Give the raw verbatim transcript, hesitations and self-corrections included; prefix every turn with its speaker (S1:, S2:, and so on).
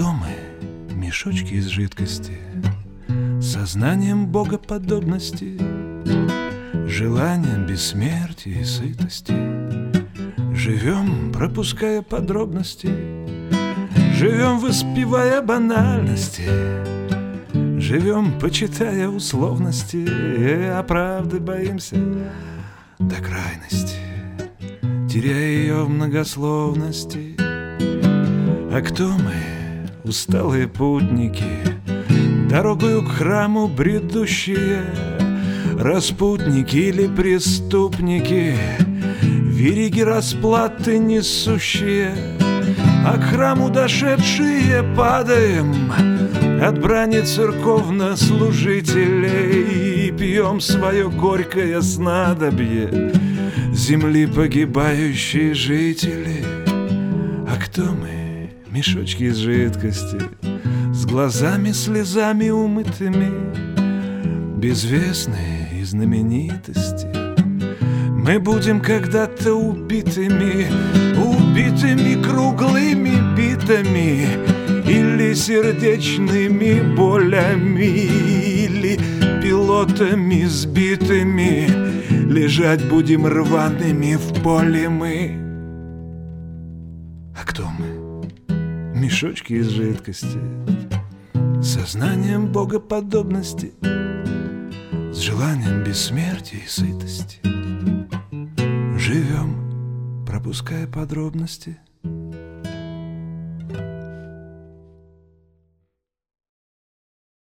S1: кто мы? Мешочки из жидкости, сознанием богоподобности, желанием бессмертия и сытости. Живем, пропуская подробности, живем, воспевая банальности, живем, почитая условности, а правды боимся до крайности, теряя ее в многословности. А кто мы, усталые путники, дорогою к храму бредущие, распутники или преступники, вериги расплаты несущие, а к храму дошедшие падаем от брани церковнослужителей и пьем свое горькое снадобье земли погибающие жители. А кто мы? Мешочки из жидкости, с глазами слезами умытыми, безвестные и знаменитости. Мы будем когда-то убитыми, убитыми круглыми битами, или сердечными болями, или пилотами сбитыми. Лежать будем рваными в поле мы. А кто мы? Мешочки из жидкости, сознанием богоподобности, с желанием бессмертия и сытости. Живем, пропуская подробности.